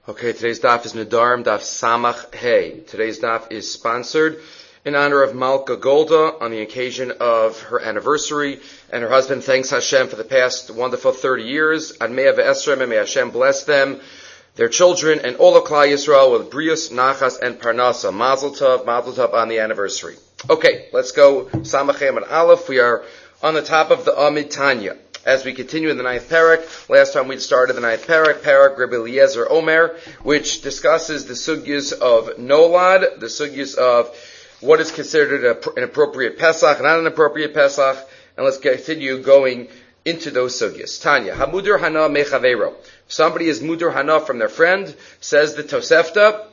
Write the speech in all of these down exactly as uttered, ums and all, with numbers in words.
Okay, today's daf is Nedarim, daf Samach Hey. Today's daf is sponsored in honor of Malka Golda on the occasion of her anniversary, and her husband thanks Hashem for the past wonderful thirty years. Admei ve'esrem, and may Hashem bless them, their children, and all of Klal Yisrael with Brius, Nachas, and Parnasa. Mazel Tov, Mazel Tov on the anniversary. Okay, let's go Samach Hey and Aleph. We are on the top of the Amid Tanya. As we continue in the ninth parak, last time we started the ninth parak, parak Rabbi Eliezer Omer, which discusses the sugyas of Nolad, the sugyas of what is considered a, an appropriate Pesach, not an appropriate Pesach, and let's continue going into those sugyas. Tanya, Hamudur Hana Mechavero. Somebody is Mudur Hana from their friend, says the Tosefta,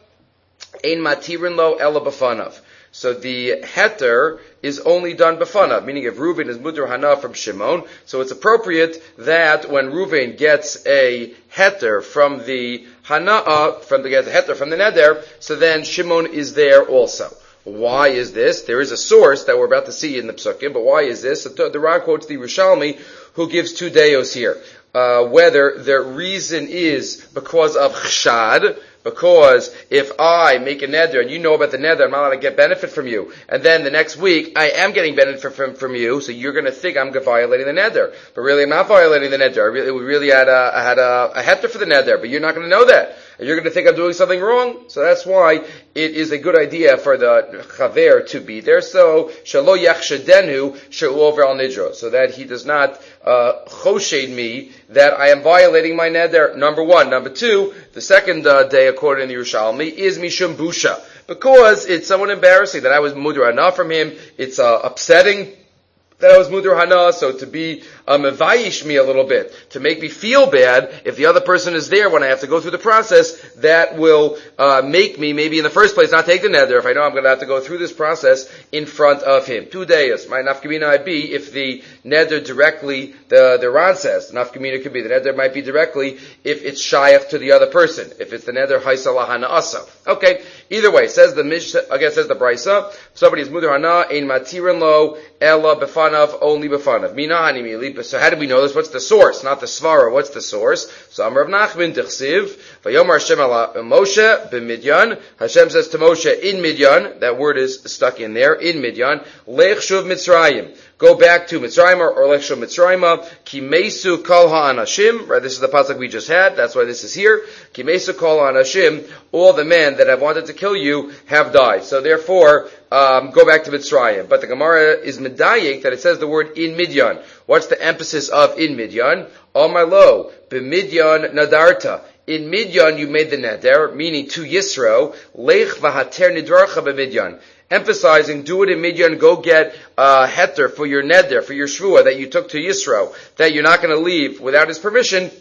Ein Matirin Lo Ela B'fanav. So the heter is only done b'fanav, meaning if Reuven is mudur hana from Shimon, so it's appropriate that when Reuven gets a heter from the hana, from the, gets a heter from the neder, so then Shimon is there also. Why is this? There is a source that we're about to see in the Psukim, but why is this? The, the Rav quotes the Yerushalmi, who gives two deos here. Uh, whether the reason is because of chshad, because if I make a neder and you know about the neder, I'm not allowed to get benefit from you. And then the next week, I am getting benefit from, from you, so you're going to think I'm violating the neder. But really, I'm not violating the neder. I really, we really had a, I had a, a heter for the neder, but you're not going to know that. And you're going to think I'm doing something wrong. So that's why it is a good idea for the chaver to be there. So, shalo yachshedenu she'u over al nidro. So that he does not, uh, choshed me that I am violating my neder. Number one. Number two, the second uh, day, according to the Yerushalmi, is mishum busha. Because it's somewhat embarrassing that I was mudur hana from him. It's uh, upsetting that I was mudur hana, so to be um, mevayish me a little bit, to make me feel bad, if the other person is there when I have to go through the process, that will uh, make me, maybe in the first place, not take the neder, if I know I'm going to have to go through this process in front of him. Two days. My nafkamina might be, if the neder directly, the, the Ran says, nafkamina could be, the neder might be directly, if it's shayach to the other person, if it's the neder haisa lahana asa. Okay, either way, says the Mish, again says the Brisa, somebody is mudur hana, ein matirin lo, ella befanav, only befanav. Mina hani mili. So how do we know this? What's the source? Not the svara. What's the source? So Amar Rav Nachman Tichsiv, Vayomar Hashem ala Moshe b'Midyan. Hashem says to Moshe in Midyan. That word is stuck in there. In Midyan. Lech shuv Mitzrayim. Go back to Mitzrayim or Lech shuv Mitzrayim. Ki mesu kol ha'anashim. Right. This is the pasuk we just had. That's why this is here. Ki mesu kol ha'anashim. All the men that have wanted to kill you have died. So therefore, um, go back to Mitzrayim. But the Gemara is medayik that it says the word in Midyan. What's the emphasis of in Midyan? Amar lo, b'Midyan nadarta. In Midyan you made the neder, meaning to Yisro, lech v'hater nidracha b'Midyan. Emphasizing, do it in Midyan, go get a heter for your neder, for your shvua that you took to Yisro, that you're not going to leave without his permission.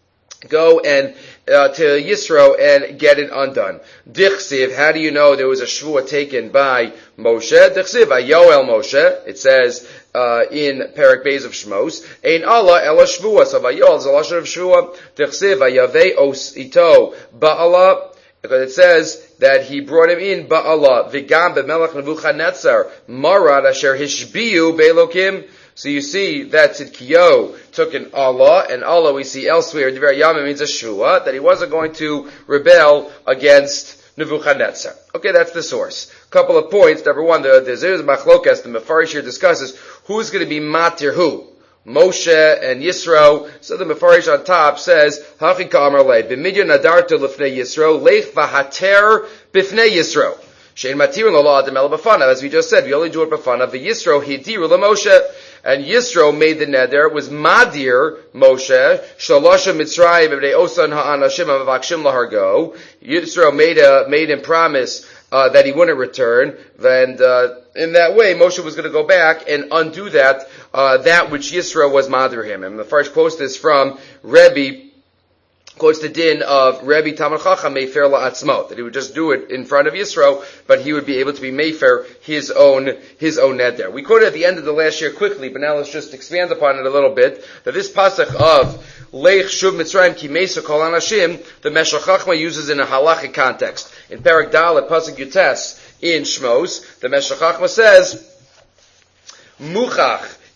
Go and uh, to Yisro and get it undone. Dichsiv, how do you know there was a shvua taken by Moshe? Dichsiv, ayoel Moshe. It says uh, in Perek Beis of Shmos, Ein Allah ela shvua. So ayoel is a lashon of shvua. Dichsiv, ayavei os ito ba'ala. Because it says that he brought him in ba'ala. V'gam b'melech Nebuchadnezzar marad asher hishbiu be'elokim. So you see that Tzidkiyo took an Allah, and Allah we see elsewhere, Divrei Yamim means a shua, that he wasn't going to rebel against Nebuchadnezzar. Okay, that's the source. Couple of points. Number one, the, the Zeruz Machlokas, the Mefarish here discusses who's going to be matir who. Moshe and Yisro. So the Mefarish on top says, Hachi Ka'amar Le, B'midyan nadartu l'fnei Yisro, Leich v'hater b'fnei Yisro. Shein matirin lo adam el b'fanav. As we just said, we only do it b'fanav. The Yisro hidiru l'Moshe. And Yisro made the neder, it was Madir Moshe, Shalosha Mitzrayim, B'nei Osan ha'anashim ha'mavakshim lahargo. Yisro made a, made him promise, uh, that he wouldn't return. And, uh, in that way, Moshe was going to go back and undo that, uh, that which Yisro was Madir him. And the first quote is from Rebbe, quotes the din of Rebbe Talmid Chacham Mefer la'atzmo, that he would just do it in front of Yisro, but he would be able to be Mefer his own, his own neder. We quoted at the end of the last year quickly, but now let's just expand upon it a little bit, that this pasuk of Leich Shuv Mitzrayim Ki Mesu Kol Anashim, the Meshech Chachma uses in a halachic context. In Perek Dalet, pasuk Yutes, in Shmos, the Meshech Chachma says, Muchach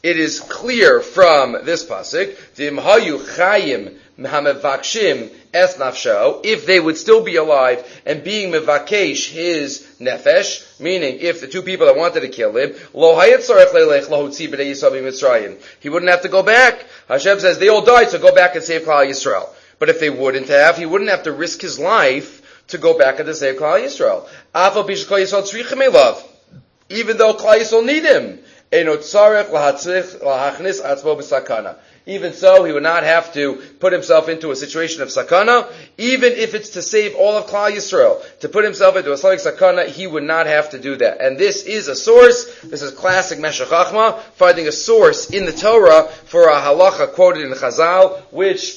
it is clear from this pasuk, Dim hayu chayim hamevakshim es nafsho, if they would still be alive and being mevakesh his nefesh, meaning if the two people that wanted to kill him, lo hayat tzarech leilech lahotzi b'nei Yisrael mitzrayim, he wouldn't have to go back. Hashem says they all died, so go back and save Klal Yisrael. But if they wouldn't have, he wouldn't have to risk his life to go back and to save Klal Yisrael. Afal pi shel Klal Yisrael tzrichim elav, even though Klal Yisrael need him. Eino tzarech lahatzich lahachnis atzmo b'sakana. Even so, he would not have to put himself into a situation of sakana, even if it's to save all of Klal Yisrael. To put himself into a slight sakana, he would not have to do that. And this is a source, this is classic Meshech Chachma, finding a source in the Torah for a halacha quoted in Chazal, which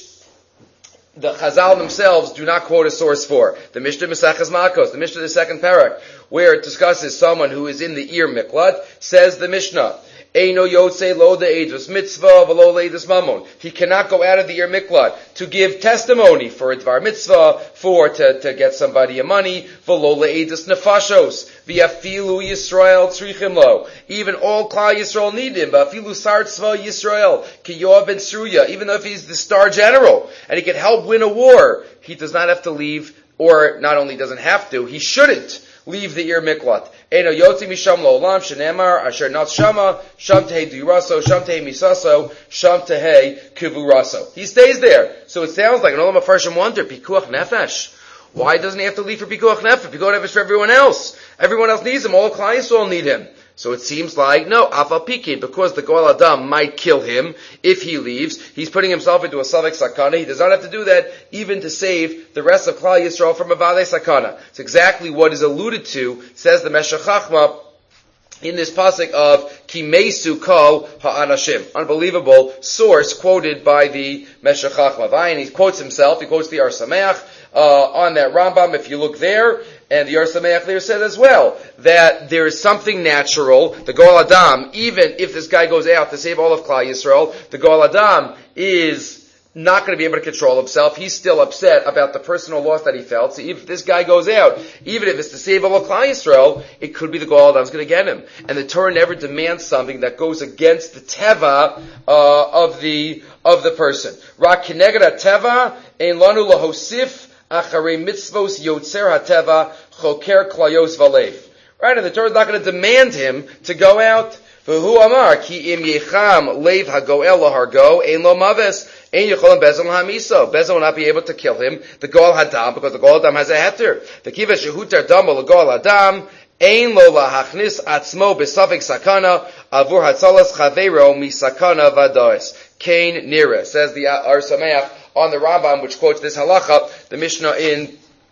the Chazal themselves do not quote a source for. The Mishnah Maseches Makos, the Mishnah the second parak, where it discusses someone who is in the ear miklat, says the Mishnah, Eino yotze lo de'edus mitzvah v'lo le'edus mamon. He cannot go out of the ear miklat to give testimony for a dvar mitzvah, for to, to get somebody a money, v'lo le'edus nefashos, v'afilu Yisrael tzrichim lo. Even all Klal Yisrael need him, v'afilu sar tzva Yisrael, ki Yoav ben Tzeruya, even though if he's the star general, and he can help win a war, he does not have to leave, or not only doesn't have to, he shouldn't leave the ear miklat. Eino yotzi misham lo'olam shenemar asher not shama sham tehei diraso sham tehei misaso sham tehei kivuraso. He stays there. So it sounds like an olam afarshim wonder, pikuach nefesh. Why doesn't he have to leave for pikuach nefesh? Pikuach nefesh for everyone else. Everyone else needs him. All Klal Yisrael need him. So it seems like, no, Afal Pikin, because the Goel Adam might kill him if he leaves, he's putting himself into a Savik Sakana. He does not have to do that even to save the rest of Klal Yisrael from a Vade Sakana. It's exactly what is alluded to, says the Meshech Chachma, in this pasuk of Kimesu Kol Ha'anashim. Unbelievable source quoted by the Meshech Chachma. And he quotes himself, he quotes the Ar Sameach, uh, on that Rambam, if you look there, and the Ar Sameach there said as well, that there is something natural, the Goel Adam, even if this guy goes out to save all of Klal Yisrael, the Goel Adam is not going to be able to control himself. He's still upset about the personal loss that he felt. So if this guy goes out, even if it's to save all of Klal Yisrael, it could be the Goel Adam's going to get him. And the Torah never demands something that goes against the teva uh, of the of the person. Rak kineged teva ein lanu lahosif acharei mitzvos yotzer hateva choker klayos valev. Right, and the Torah is not going to demand him to go out. V'hu amar ki im yecham leiv hagoel lahargo ein lo maves ein yecholim bezon hamiso. Bezon will not be able to kill him. The Goel Hadam, because the Goel Adam has a heter. The kiva shehuter damo l'Goel Adam ein lo lahachnis atzmo besafik sakana avur hatzalas chaveiro misakana vadois. Kain nira, says the Ar Sameach on the Rambam, which quotes this halacha, the Mishnah in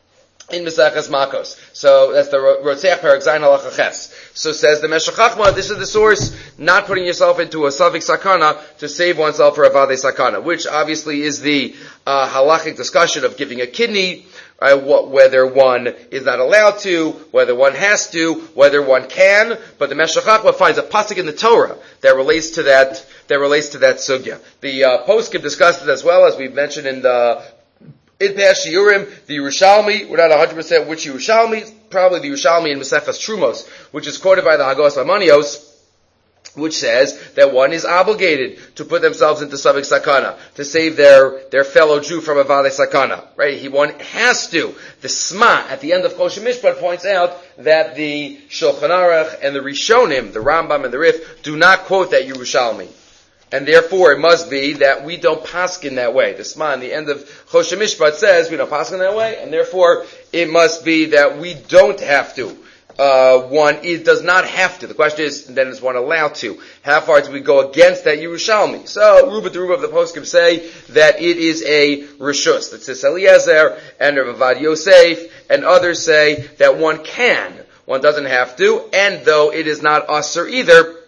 in Maseches Makos. So that's the Rotzeach Perek Zayin Halacha Ches. So says the Meshech Chachma, this is the source, not putting yourself into a Savik Sakana to save oneself for a Vade Sakana, which obviously is the uh, halachic discussion of giving a kidney, uh, what, whether one is not allowed to, whether one has to, whether one can, but the Meshech Chachma finds a pasuk in the Torah that relates to that, that relates to that sugya. The uh, poskim discussed it as well, as we mentioned in the In Peh Shiurim, the Yerushalmi, we're not one hundred percent which Yerushalmi, probably the Yerushalmi in Maseches Trumos, which is quoted by the Hagos Amanios, which says that one is obligated to put themselves into Savik Sakana, to save their, their fellow Jew from a Vade Sakana, right? He, one has to. The Sma, at the end of Kosher Mishpat, points out that the Shulchan Aruch and the Rishonim, the Rambam and the Rif, do not quote that Yerushalmi. And therefore, it must be that we don't paskin that way. The Sma, in the end of Choshen Mishpat, says we don't paskin that way, and therefore, it must be that we don't have to. Uh, one, it does not have to. The question is, then is one allowed to? How far do we go against that Yerushalmi? So, Ruba to Ruba of the poskim say that it is a Rishus. That Tzis Eliezer and Rav Avad Yosef and others say that one can. One doesn't have to, and though it is not Asur either,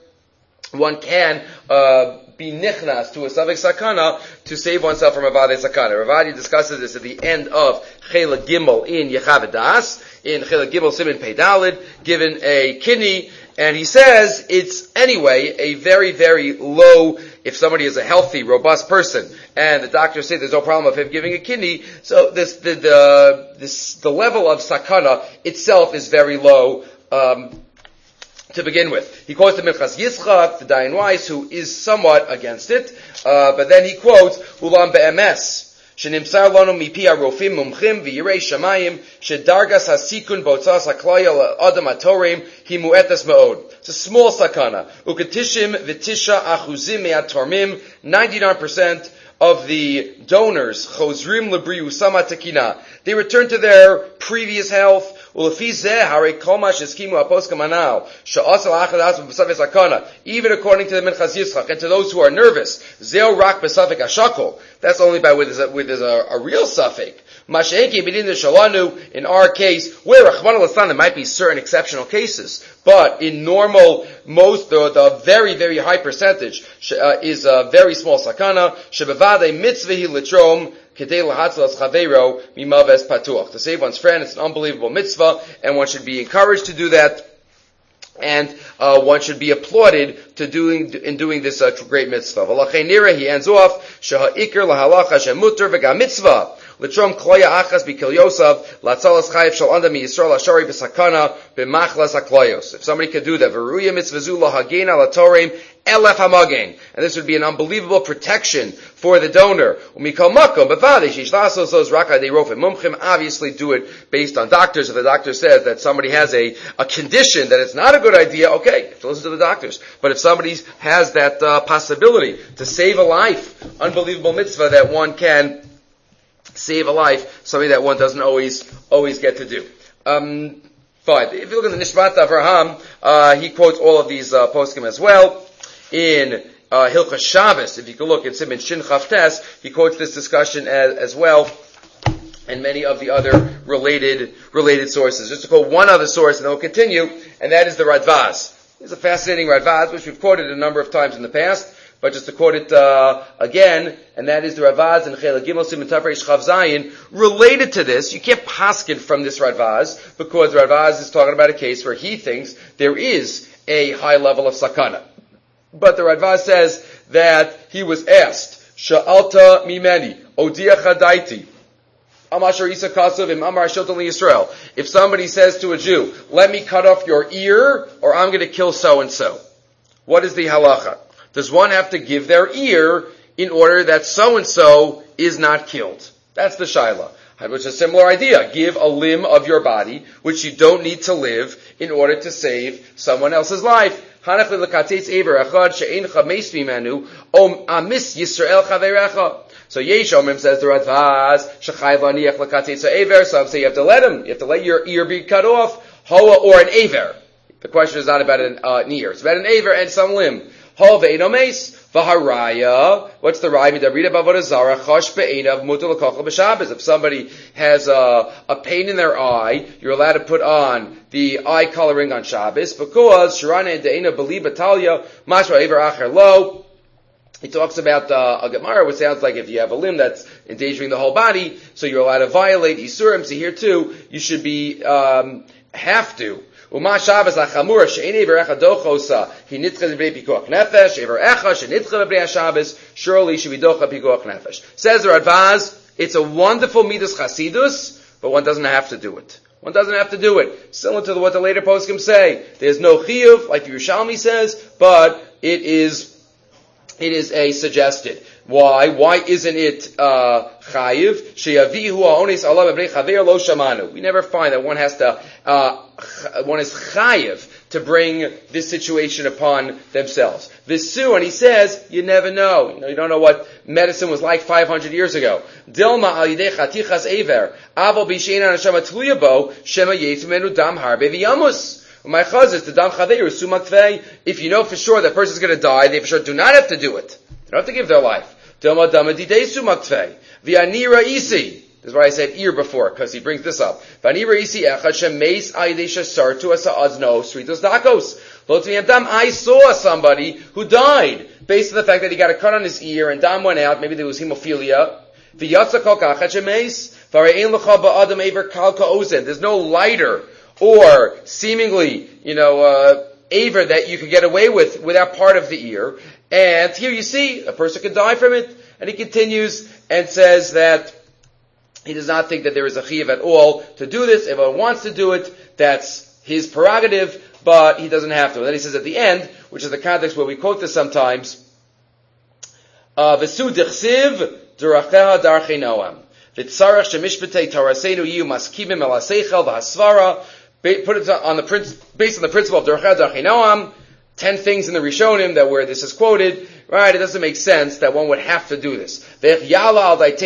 one can, uh, be nichnas to a Savik Sakana to save oneself from a Vade Sakana. Ravadi discusses this at the end of Chela Gimel in Yechavedas, in Chela Gimel Siman Pei Dalid, given a kidney, and he says it's anyway a very, very low, if somebody is a healthy, robust person, and the doctors say there's no problem of him giving a kidney, so this, the, the, this, the level of Sakana itself is very low, um, to begin with. He quotes the Minchas Yitzchak, the Dayan Weiss, who is somewhat against it, uh, but then he quotes, Ulam be'emes, שנמסר לנו מפי הרופאים מומחים ויראי שמיים שדרגס הסיכון בהוצאת הכליה לאדם התורם היא מועטת מאוד. It's a small sakana. וכתשעים ותשעה אחוזים מהתורמים, ninety-nine percent of the donors, chozrim lebriusam hatekina, they return to their previous health. Ulefi zeh harei kol ma sheskimu haposkim hanal she'asal achad atzma b'safek sakana. Even according to the Minchas Yitzchak and to those who are nervous, zeh rak b'safek hashakol. That's only by with a, with a, a real suffix. Masha'eki b'din shalanu. In our case, where Rachmana litzlan, there might be certain exceptional cases, but in normal, most the, the very very high percentage uh, is a very small sakana. Shebevadei mitzvahi litrom kedei lahatzlas chaveiro mimaves patuach. To save one's friend, it's an unbelievable mitzvah, and one should be encouraged to do that. And uh, one should be applauded to doing in doing this uh, great mitzvah. He ends off sheha'ikr lahalacha shemuter v'gam mitzvah l'trom kloya achas b'kil Yosef latzalas chayiv shel anda miyisrael ashari b'sakana b'machlas hakloyos. If somebody could do that, v'ruya mitzvah zu lahagena latorim elef hamagen, and this would be an unbelievable protection for the donor. Umikol makom b'vadei sheishlasos those raka de rofim mumchim. Obviously, do it based on doctors. If the doctor says that somebody has a a condition that it's not a good idea, okay, you have to listen to the doctors. But if somebody has that uh, possibility to save a life, unbelievable mitzvah that one can save a life, something that one doesn't always always get to do. Um, fine. If you look at the Nishmat Avraham, uh, he quotes all of these uh, poskim as well. In uh, Hilchas Shabbos, if you can look at Siman Shin Chavtes, he quotes this discussion as, as well, and many of the other related related sources. Just to quote one other source, and then we'll continue, and that is the Radvaz. It's a fascinating Radvaz, which we've quoted a number of times in the past, but just to quote it uh, again, and that is the Radvaz in Chela Gimel Siman Tafresh Chav Zayin, related to this. You can't paskin from this Radvaz, because the Radvaz is talking about a case where he thinks there is a high level of sakana. But the Radvaz says that he was asked, Sha'alta mimeni, Odia chadaiti, Amashar Isa Kasav im Amar Shilton Yisrael. If somebody says to a Jew, let me cut off your ear, or I'm going to kill so-and-so. What is the halacha? Does one have to give their ear in order that so-and-so is not killed? That's the shaila. Which is a similar idea. Give a limb of your body, which you don't need to live, in order to save someone else's life. So Yesh Omrim says the Radvaz, Shechayv Aniach L'Katetz Ha'Ever. Some say you have to let him, you have to let your ear be cut off, Hoa or an Aver. The question is not about an, uh, an ear, it's about an Aver and some limb. Hoa ve'eno meis, v'haraya. What's the rhyme? Midabrida b'avodah zara, chosh be'enav mutar l'kochel b'Shabbos. If somebody has a, a pain in their eye, you're allowed to put on the eye coloring on Shabbos, because Shirana de'ena b'li b'talya, mashma Aver acher lo. He talks about uh, a Gemara, which sounds like if you have a limb that's endangering the whole body, so you're allowed to violate Isurim. So here too, you should be, um, have to. Uma Shabbos lachamura she'enei v'recha dochosa he nitcha b'nei pikuach nefesh ever echa she'nitcha b'nei Shabbos surely should be docha pikuach nefesh. Says the Radvaz, it's a wonderful midas chasidus, but one doesn't have to do it. One doesn't have to do it. Similar to what the later poskim say, there's no chiyuv like the Yerushalmi says, but it is it is a suggested. Why? Why isn't it uh chayiv? Sheyavihu ha'ones alav b'nei chaver lo shamanu. We never find that one has to uh one is chayiv to bring this situation upon themselves. Visu, and he says, you never know. You know, you don't know what medicine was like five hundred years ago. Dilma al yidei chatichas ever aval b'sheina neshama tluya bo shema yetzu menu dam harbe v'yamus. My chazis the dam chaver sumakvei. If you know for sure that person's going to die, they for sure do not have to do it. They don't have to give their life. Dilma dama didei sumakvei v'anira isi. This is why I said ear before, because he brings this up. I saw somebody who died based on the fact that he got a cut on his ear and dam went out. Maybe there was hemophilia. There's no lighter or seemingly, you know, uh, aver that you could get away with without part of the ear. And here you see a person could die from it. And he continues and says that he does not think that there is a chiyuv at all to do this. If one wants to do it, that's his prerogative. but he doesn't have to. And then he says at the end, which is the context where we quote this sometimes, V'su dichsiv d'racheha d'archei Noam. V'tzarech shemishpetei tarasenu yiyu maskimim el haseichel v'hasvara. Put it on the based on the principle of d'racheha d'archei Noam. Ten things in the Rishonim that where this is quoted, right? It doesn't make sense that one would have to do this. He does not think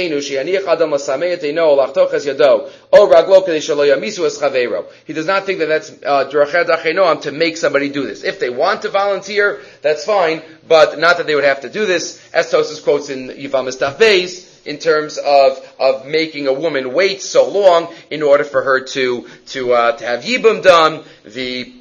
that that's d'racheha d'archei Noam to make somebody do this. If they want to volunteer, that's fine, but not that they would have to do this, as Tosfos quotes in Yivamis Daf Beis, in terms of of making a woman wait so long in order for her to to uh, to have yibum done. The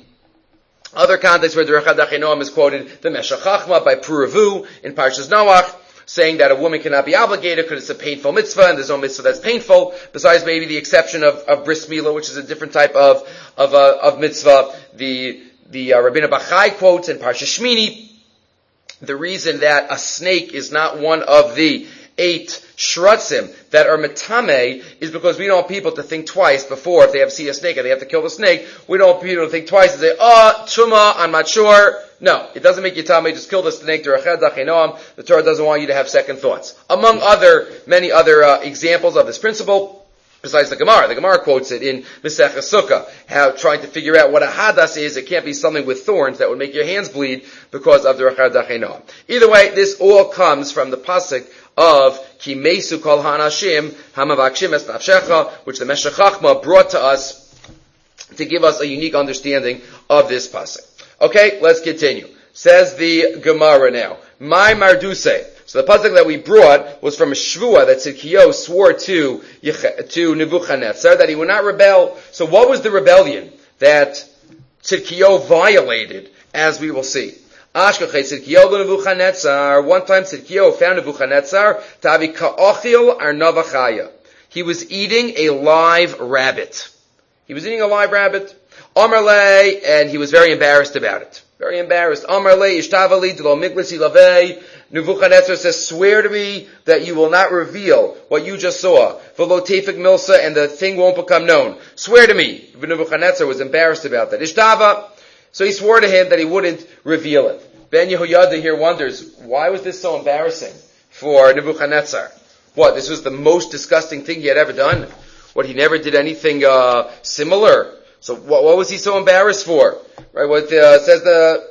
other context where d'racheha d'archei Noam is quoted, the Meshech Chachma by Puravu in Parshas Noach, saying that a woman cannot be obligated because it's a painful mitzvah, and there's no mitzvah that's painful, besides maybe the exception of, of bris milah, which is a different type of of, uh, of mitzvah. The the uh, Rabbeinu Bachai quotes in Parshas Shmini, the reason that a snake is not one of the eight shrutzim that are metame is because we don't want people to think twice before, if they have see a snake and they have to kill the snake, we don't want people to think twice and say, oh, tuma, I'm not sure. No, it doesn't make you tame, just kill the snake. d'racheha d'archei Noam. The Torah doesn't want you to have second thoughts. Among other, many other uh, examples of this principle, besides the Gemara. The Gemara quotes it in Maseches Sukkah, how trying to figure out what a hadas is. It can't be something with thorns that would make your hands bleed because of the d'racheha d'archei Noam. Either way, this all comes from the pasuk of Ki Mesu Kol Hanashim Hamavakshim Es Nafshecha, which the Meshech Chachma brought to us to give us a unique understanding of this pasuk. Okay, let's continue. Says the Gemara now. My Marduse. So the pasuk that we brought was from a shvua that Tzidkiyahu swore to to Nebuchadnezzar that he would not rebel. So what was the rebellion that Tzidkiyahu violated, as we will see? Ashkachay Tzidkiyahu Nebuchadnezzar. One time Tzidkiyahu found Nebuchadnezzar Tavi Ka'ochil Arnava Chaya. He was eating a live rabbit. He was eating a live rabbit. Amarle, and he was very embarrassed about it. Very embarrassed. Amarle Ishtavali Delo Miglisi Lavei. Nebuchadnezzar says, swear to me that you will not reveal what you just saw. V'lo tefik milsa, and the thing won't become known. Swear to me. Nebuchadnezzar was embarrassed about that. Ishtava. So he swore to him that he wouldn't reveal it. Ben Yehoyada here wonders, why was this so embarrassing for Nebuchadnezzar? What, this was the most disgusting thing he had ever done? What, he never did anything uh, similar? So what, what was he so embarrassed for? Right? What uh, says the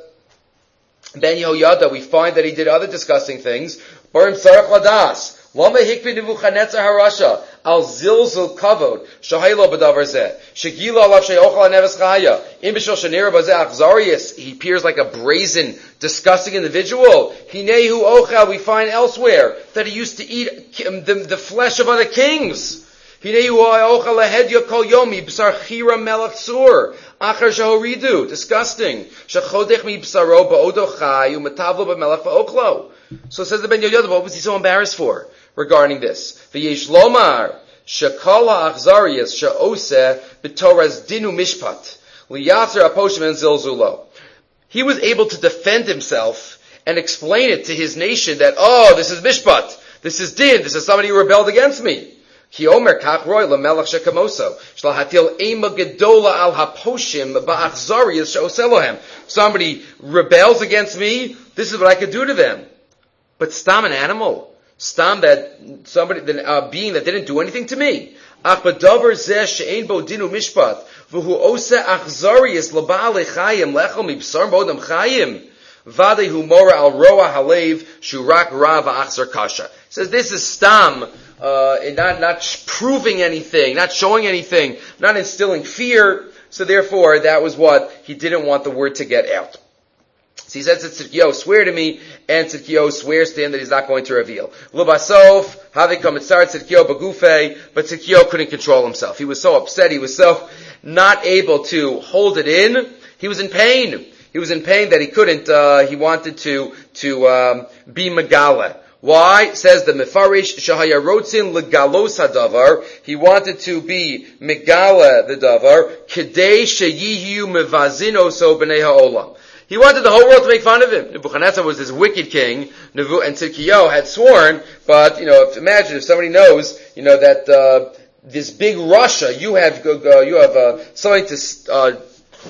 Ben Yehoyada, we find that he did other disgusting things. Barim Sarach Ladas. Lama hikvi Nebuchadnezzar harasha al zilzul kavod shahaylo b'davar zeh shegila alav sheyochal haneves chaya im b'shel shenira bazeh achzarius. He appears like a brazen, disgusting individual. Hinehu ochal. We find elsewhere that he used to eat the, the flesh of other kings. Hinehu ochal lahedya kol yomi b'sar chira melech sur achar shahoridu. Disgusting. Shechodech mi b'saro ba'odo chay u'metavlo b'melech va'oklo. So says the Ben Yehoyada, what was he so embarrassed for regarding this? V'yesh lomar shekol ha'achzarius she'oseh b'toras dinu mishpat liyatzer aposhim en zilzulo. He was able to defend himself and explain it to his nation that, oh, this is mishpat, this is din, this is somebody who rebelled against me. Ki omer kach roy lemelech shekamoso shla hatil ema gedola al haposhim ba'achzarius she'oseh lohem. Somebody rebels against me, this is what I could do to them. But stam an animal, stam that somebody, the uh, being that didn't do anything to me. Ach b'davar zeh she'ein bo dinu mishpat v'hu oseh achzarius l'ba'alei chayim lechel mibsar bodam chayim v'adei hu mora al roa halev shurak ra v'achzar kasha. Says this is stam, uh, not not proving anything, not showing anything, not instilling fear. So therefore, that was what he didn't want the word to get out. So he says to Tzidkiyahu, swear to me, and Tzidkiyahu swears to him that he's not going to reveal. L'basof, how they come and start Tzidkiyahu bagufei, but Tzidkiyahu couldn't control himself. He was so upset, he was so not able to hold it in. He was in pain. He was in pain that he couldn't, uh, he wanted to, to, um, be megala. Why? Says the Mefarish, Shahaya Rotzin legalos hadavar. He wanted to be megala the davar, kedei sheyihu mevazino so b'nei ha'olam. He wanted the whole world to make fun of him. Nebuchadnezzar was this wicked king, and Tzidkiyahu had sworn, but, you know, if, imagine if somebody knows, you know, that, uh, this big Russia, you have, uh, you have, uh, something to, uh,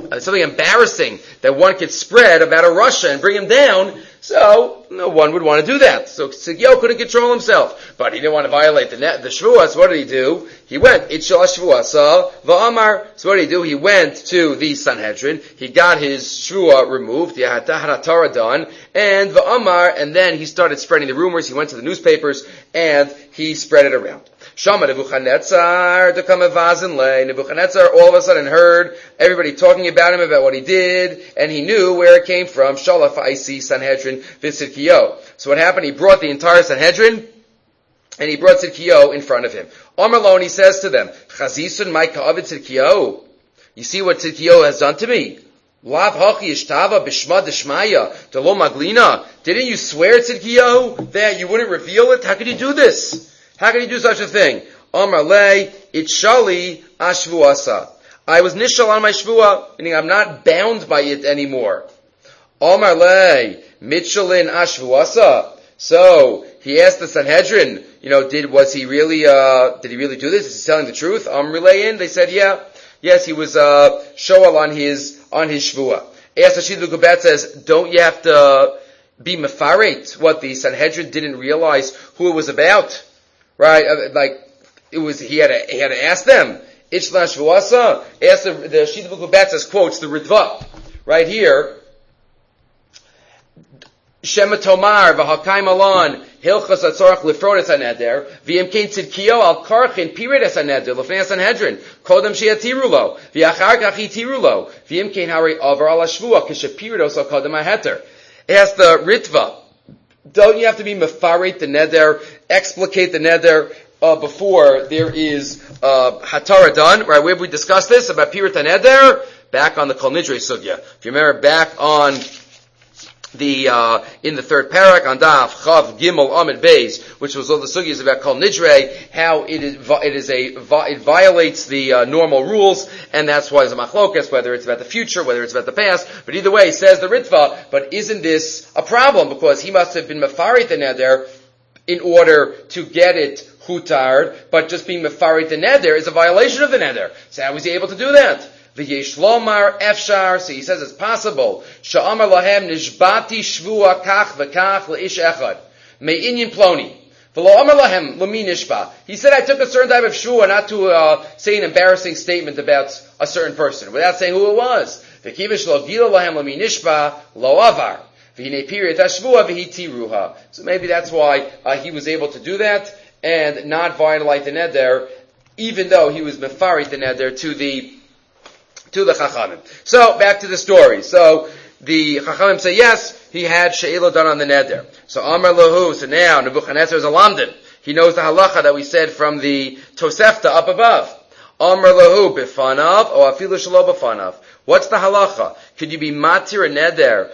uh, something embarrassing that one could spread about a Russia and bring him down, so no one would want to do that. So Tzidkiyahu couldn't control himself, but he didn't want to violate the the Shavuos. What did he do? He went Itshal Shavuasa va'amar. So what did he do? He went to the Sanhedrin. He got his Shvuah removed. He had Hatara done, and va'amar, and then he started spreading the rumors. He went to the newspapers and he spread it around. Shama Nebuchadnezzar to come Nebuchadnezzar all of a sudden heard everybody talking about him, about what he did, and he knew where it came from. Shalaf Aisi Sanhedrin Tzidkiyahu. So what happened? He brought the entire Sanhedrin, and he brought Tzidkiyahu in front of him. Omar lo, and he says to them, Chazisun my ka'avid Tzidkiyahu. You see what Tzidkiyahu has done to me? Lav hachi ishtava b'shma d'shmaya to lo maglina. Didn't you swear, Tzidkiyahu, that you wouldn't reveal it? How could you do this? How can you do such a thing? Amar le, itshali ashvuasa. I was nishal on my shvua, meaning I'm not bound by it anymore. Amar le, mitshalin ashvuasa. So, he asked the Sanhedrin, you know, did, was he really, uh, did he really do this? Is he telling the truth? Amar le'in, they said, yeah. Yes, he was, uh, shoal on his, on his shvua. Asked Rashid Lugubet says, don't you have to be mefaret what the Sanhedrin didn't realize who it was about? Right, uh, like it was. He had to. He had to ask them. Itchla shvuasa. Ask the the Shita Bukubet says quotes the Ritva right here. Shema Tomar v'Hakaim Alon Hilchas Atzorach Lifrodes Haneder v'Yem Kein Tzidkiyahu Al Karchin Piredes Haneder Lefnei Sanhedrin Kodem She'atirulo v'Achar Kach Yitirulo v'Yem Kein Hari Avar Al Shvua K'Shepiridos Al Kodem HaHeter. Ask the Ritva. Don't you have to be mefaret the neder, explicate the neder uh, before there is uh, hatara done? Right? Where have we discussed this about pirat neder? Back on the Kol Nidre sugya. If you remember, back on the uh, in the third parak on Daf Chav Gimel Amid Beis, which was all the sugyas about Kol Nidre, how it is it is a it violates the uh, normal rules, and that's why there's a machlokas, whether it's about the future, whether it's about the past. But either way, says the Ritva. But isn't this a problem? Because he must have been mefarit the neder in order to get it hutard, but just being mefarit the neder is a violation of the neder. So how was he able to do that? V'yesh lomar efshar, so he says it's possible. Sha'amar lahem nishbati shvua kach v'kach le'ish echad. Me'inyin ploni. V'lo amar lahem l'mi nishba. He said, I took a certain type of shvua not to uh, say an embarrassing statement about a certain person, without saying who it was. V'kivish lo gila lahem l'mi nishba lo avar. V'hinei period hashvua v'hiti ruha. So maybe that's why uh, he was able to do that and not violate the neder, even though he was mefarit the neder to the to the Chachamim. So, back to the story. So, the Chachamim say, yes, he had She'ilo done on the Neder. So, Amar Lahu, so now, Nebuchadnezzar is a Lamdan. He knows the halacha that we said from the Tosefta up above. Amar Lahu, Bifanav, or Afilu Shalo Bifanav. What's the halacha? Could you be Matir a Neder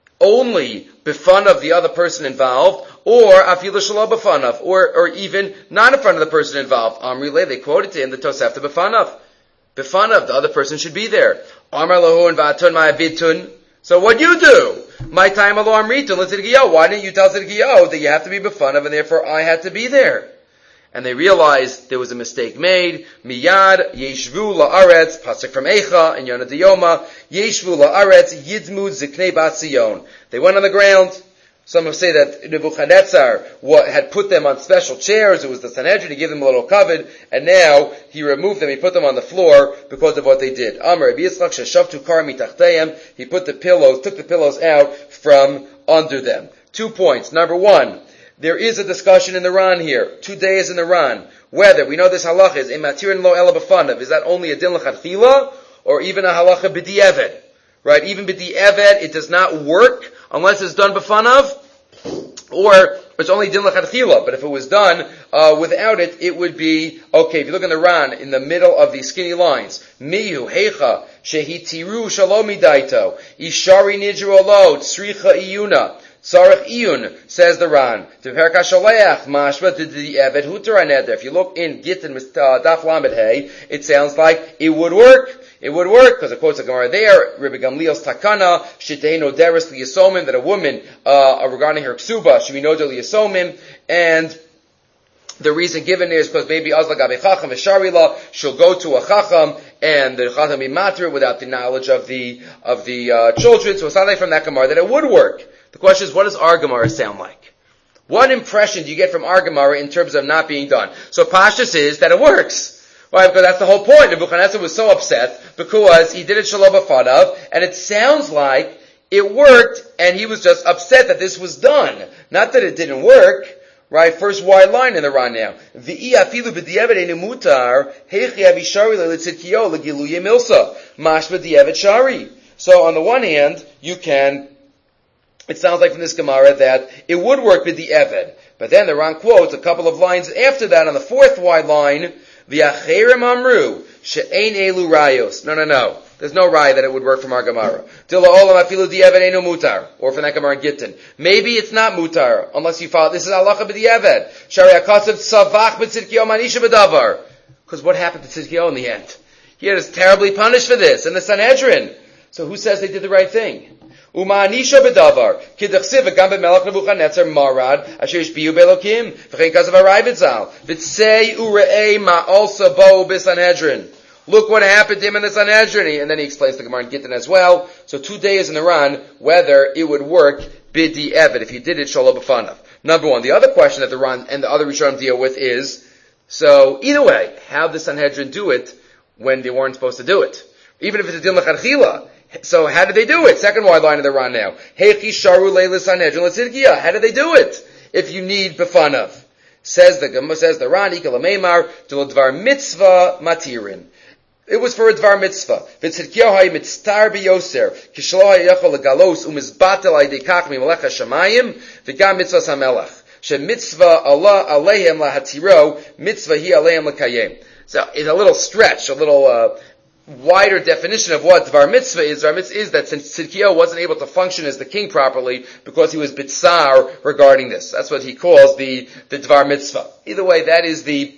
only Bifanav the other person involved, or Afilu Shalo Bifanav, or, or even not in front of the person involved? Amri Le, they quoted to him the Tosefta Bifanav. Bifanav, the other person should be there. Amar lahu and va'atun ma'avitun. So what you do? My time alo amritun l'tzidkiyahu. Why didn't you tell Tzidkiyahu that you have to be bifanav and therefore I had to be there? And they realized there was a mistake made. Miyad yeshvu la'aretz, pasuk from Eicha and Yonah Diyoma, yeshvu la'aretz yidmu ziknei bat Zion. They went on the ground. Some have say that Nebuchadnezzar had put them on special chairs. It was the Sanhedrin. He gave them a little covet, and now he removed them. He put them on the floor because of what they did. Amar Yitzchak sheshavtu kar mitachteihem. He put the pillows, took the pillows out from under them. Two points. Number one, there is a discussion in the Ran here. Two days in the Ran. Whether we know this halacha is imatirin lo ela b'fanav. Is that only a din l'chadchila or even a halacha b'di'eved? Right? Even b'di'eved, it does not work unless it's done b'fanav, or it's only din l'chadchila. But if it was done uh, without it, it would be okay. If you look in the Ran, in the middle of these skinny lines, mihu heicha shehitiru shalom midaito ishari nidru alo tzricha iyuna sarach iyun, says the Ran. Teper kasholeach mashma to the eved hutar aneder. If you look in Gittin Daf Lamed Hey, it sounds like it would work. It would work, because it quotes a Gemara there, Rabbi Gamliel's takana, shiteino deris liyasomim, that a woman, uh, regarding her ksuba, should be noda liyasomim, and the reason given is because maybe azla gabe chacham v'sharila, she'll go to a chacham, and the Chacham be matir without the knowledge of the of the uh, children. So it's not like from that Gemara that it would work. The question is, what does our Gemara sound like? What impression do you get from our Gemara in terms of not being done? So Pashtus is that it works. Right, because that's the whole point. Nebuchadnezzar was so upset because he did it shalom b'fanav, and it sounds like it worked, and he was just upset that this was done. Not that it didn't work. Right, first wide line in the Ran now. V'i afilu b'diavad einu mutar heichi avishari le'litzidkiyo legiluye milsa mash b'diavad shari. So on the one hand, you can. It sounds like from this Gemara that it would work with the Eved. But then the Ran quotes a couple of lines after that on the fourth wide line, V'acherim amru, she'ein elu rayos. No, no, no. There's no raya that it would work from our Gemara. Dila olam afilu di'eved einu mutar. Or from that Gemara in Gittin. Maybe it's not mutar, unless you follow, this is halacha b'di'eved. Shari hakasav tzavach b'tzidkiyo manisha b'davar. Because what happened to Tzidkiyo in the end? He was terribly punished for this in the Sanhedrin. So who says they did the right thing? Uma'anisha b'davar, kidachsiv v'gam b'melech Nebuchadnezzar marad, asher yishbiyu belokim, v'chein kazav aray v'tzal, v'tzei ure'ei ma'ol sabo b'Sanhedrin. Look what happened to him in the Sanhedrin. And then he explains the Gemara in Gittin as well. So two days in the Ran, whether it would work b'di evet, if he did it shalom b'fanav. Number one. The other question that the Ran and the other Rishonim deal with is, so either way, how did the Sanhedrin do it when they weren't supposed to do it? Even if it's a din l'chadchila. So how did they do it? Second wide line of the Ran now. Heichi sharu leil Sanhedrin l'tzidkiya. How did they do it? If you need b'fanav. Says the says the Ran, Ika l'meimar, d'lo dvar mitzvah matirin. It was for a dvar mitzvah. V'tzidkiyahu hay mitztar b'yoser, kishlo hayachol legalos umizbatel aydei kach mimelech hashamayim, v'gam mitzvah samelach. She mitzvah Allah aleihem lahatiro, mitzvah hi aleihem lekayem. So it's a little stretch, a little uh, wider definition of what dvar mitzvah is. Dvar mitzvah is that since Tzidkiyahu wasn't able to function as the king properly because he was bitzar regarding this. That's what he calls the, the dvar mitzvah. Either way, that is the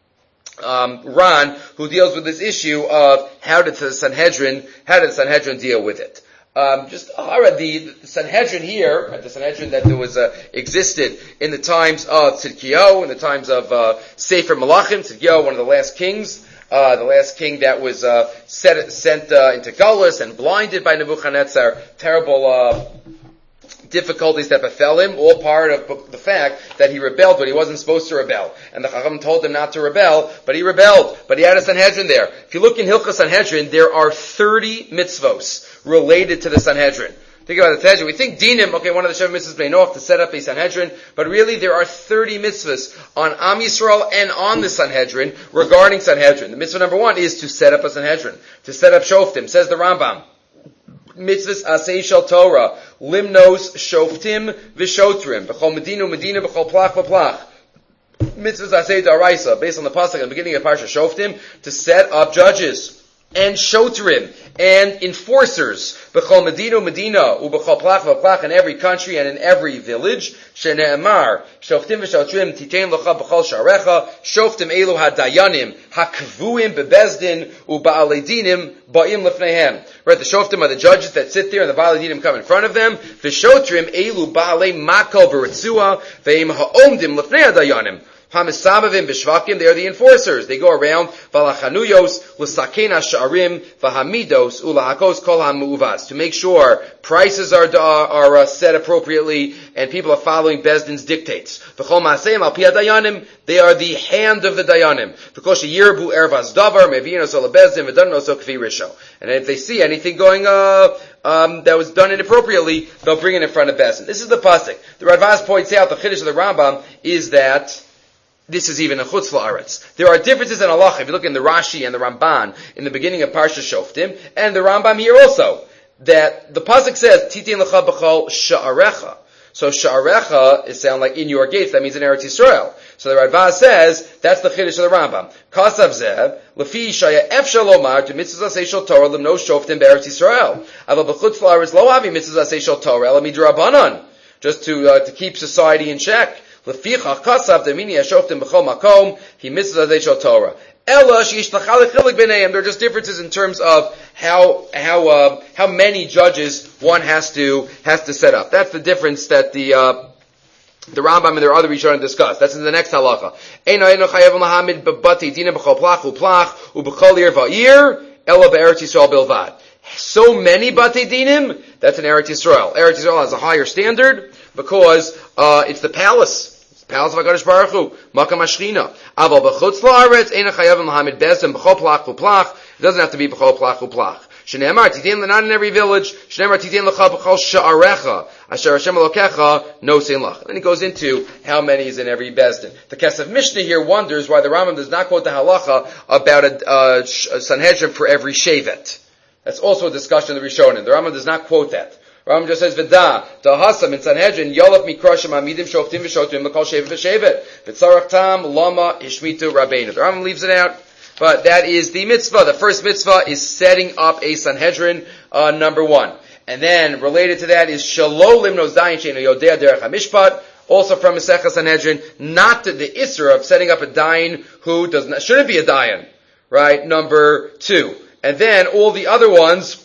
um, Ran who deals with this issue of how did the Sanhedrin, how did the Sanhedrin deal with it. Um, just uh, the, the Sanhedrin here, the Sanhedrin that there was uh, existed in the times of Tzidkiyahu, in the times of uh, Sefer Malachim, Tzidkiyahu, one of the last kings. Uh, the last king that was uh, set, sent uh, into Galus and blinded by Nebuchadnezzar, terrible uh, difficulties that befell him, all part of the fact that he rebelled when he wasn't supposed to rebel. And the Chacham told him not to rebel, but he rebelled. But he had a Sanhedrin there. If you look in Hilchos Sanhedrin, there are thirty mitzvos related to the Sanhedrin. Think about the Sanhedrin. We think dinim, okay, one of the seven mitzvahs Bnei Noach to set up a Sanhedrin, but really there are thirty mitzvahs on Am Yisrael and on the Sanhedrin regarding Sanhedrin. The mitzvah number one is to set up a Sanhedrin, to set up Shoftim. Says the Rambam, mitzvahs asay shel Torah, limnos shoftim v'shotrim, b'chol medina medina b'chol plach v'plach. Mitzvahs asay daraisa, based on the pasuk at the beginning of Parsha Shoftim, to set up judges and shotrim and enforcers, b'chol medina medina u'b'chol plach v'plach, in every country and in every village. Shene'emar shoftim v'shotrim titein locha b'chol sharecha, shoftim elu hadayanim hakvuim bebezdin u'ba'alei dinim ba'im lefneihem. Right, the shoftim are the judges that sit there and the ba'alei dinim come in front of them. V'shotrim elu ba'alei makol b'ritzua ve'im ha'omdim lefnei hadayanim. Hamisabavim b'shvakim, they are the enforcers. They go around, valachanuyos, l'sakein ha'sha'arim, v'hamidos, ulahakos kol ha'mu'uvaz, to make sure prices are, are, are uh, set appropriately and people are following Bezdin's dictates. V'chol ma'aseim al pi ha'dayanim, they are the hand of the dayanim. V'kol she'yirbu ervaz davar, mevinos ol Bezdin, v'danos ol kfi risho. And if they see anything going, uh, um, that was done inappropriately, they'll bring it in front of Bezdin. This is the pasuk. The Radvaz points out, the Chiddush of the Rambam, is that this is even a chutz la'aretz. There are differences in halacha. If you look in the Rashi and the Ramban in the beginning of Parsha Shoftim, and the Rambam here also, that the pasuk says titin lecha b'chol sha'arecha. So sha'arecha is sound like in your gates. That means in Eretz Yisrael. So the Radvaz says that's the chiddush of the Rambam. Kasav zev lefi shaya efshar lomar to mitzvah asay shel Torah lemno shoftim be'Eretz Yisrael. Aval b'chutz la'aretz lo havi mitzvah asay shel Torah ela midrabanan, just to uh, to keep society in check. Leficha kasav demini hashoftim b'chol makom he mitzvah asay shel Torah. Ella sheish l'chalik chilik b'neihem. There are just differences in terms of how how uh, how many judges one has to has to set up. That's the difference that the uh, the Rambam and their other Rishonim discuss. That's in the next halacha. Eino eino chayav lahamid b'bati dina b'chol plach u'plach u'b'chol ir va'ir ela be'eretz Yisrael bilvad. So many Batei Dinim, that's in Eretz Yisrael. Eretz Yisrael has a higher standard because uh, it's the palace. It's the palace of HaKadosh Baruch Hu. Makam Ashchina. Aval b'chutz la'aretz, eina chayavim l'hamid bezdin, b'chol plach u'plach. It doesn't have to be b'chol plach u'plach. Shneimar titin, not in every village. Shneimar titin l'cha b'chol sha'arecha. Asher Hashem Elokecha nosein lach. And then he goes into how many is in every bezdin. The Kesef Mishnah here wonders why the Rambam does not quote the halacha about a, uh, a Sanhedrin for every shevet. That's also a discussion of the Rishonim. The Rambam does not quote that. The Rambam just says, V'da, Tahasam in Sanhedrin, Yolaf mikrashim amidim shoftim v'shotim l'kol shevet v'shevet. V'tzarach tam lama ishmitu rabbeinu. The Rambam leaves it out. But that is the mitzvah. The first mitzvah is setting up a Sanhedrin, uh, number one. And then, related to that is Shalo limnos dayin she'enu yodea derech hamishpat. Also from Masechah Sanhedrin, not the Isra of setting up a dayin who does not, shouldn't be a dayin. Right? Number two. And then all the other ones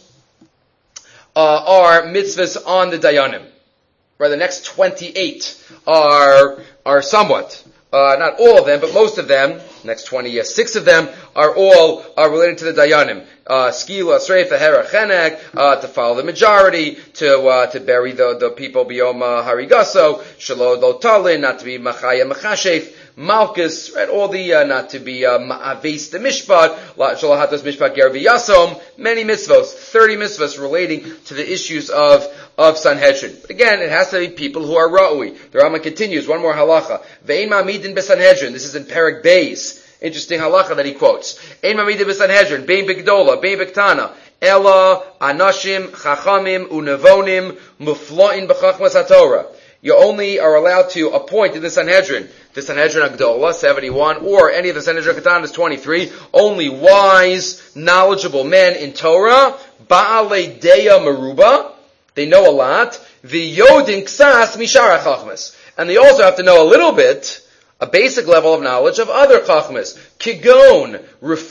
uh, are mitzvahs on the dayanim. Right, the next twenty-eight are are somewhat, uh, not all of them, but most of them. Next twenty-six of them are all are related to the dayanim. Uh, skila, sreifa, hera, chenek, uh, to follow the majority, to uh, to bury the the people biyom uh, harigaso, shelo lo talin, not to be machaya machashef. Malchus, right, all the, uh, not to be, uh, ma'aves the mishpat, shalahatos mishpat ger v'yasom, many mitzvos, thirty mitzvos relating to the issues of, of Sanhedrin. But again, it has to be people who are ra'ui. The Rambam continues, one more halacha. Ve'ein ma'amidin b'Sanhedrin, this is in Perek Beis. Interesting halacha that he quotes. Ein ma'amidin b'Sanhedrin, bein b'gdola, bein b'ktana, ela, anashim, chachamim, unevonim, muflo'in b'chachmas haTorah. You only are allowed to appoint in the Sanhedrin, the Sanhedrin Agdola, seventy-one, or any of the Sanhedrin Katanas, twenty-three, only wise, knowledgeable men in Torah, Ba'alei Deya Meruba, they know a lot, V'yodin Ksas Mishara Chachmas. And they also have to know a little bit, a basic level of knowledge of other Chachmas, Kigon,